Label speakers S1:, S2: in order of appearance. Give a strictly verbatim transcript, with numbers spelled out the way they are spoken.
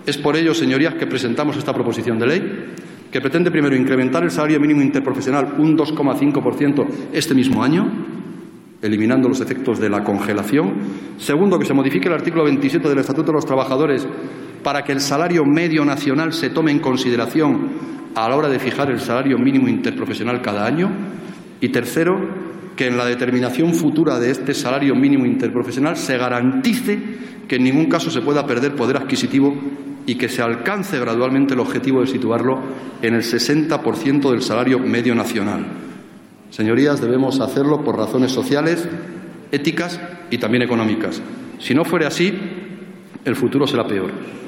S1: Es por ello, señorías, que presentamos esta proposición de ley, que pretende primero incrementar el salario mínimo interprofesional un dos coma cinco por ciento este mismo año, eliminando los efectos de la congelación. Segundo, que se modifique el artículo veintisiete del Estatuto de los Trabajadores para que el salario medio nacional se tome en consideración a la hora de fijar el salario mínimo interprofesional cada año. Y tercero, que en la determinación futura de este salario mínimo interprofesional se garantice que en ningún caso se pueda perder poder adquisitivo y que se alcance gradualmente el objetivo de situarlo en el sesenta por ciento del salario medio nacional. Señorías, debemos hacerlo por razones sociales, éticas y también económicas. Si no fuere así, el futuro será peor.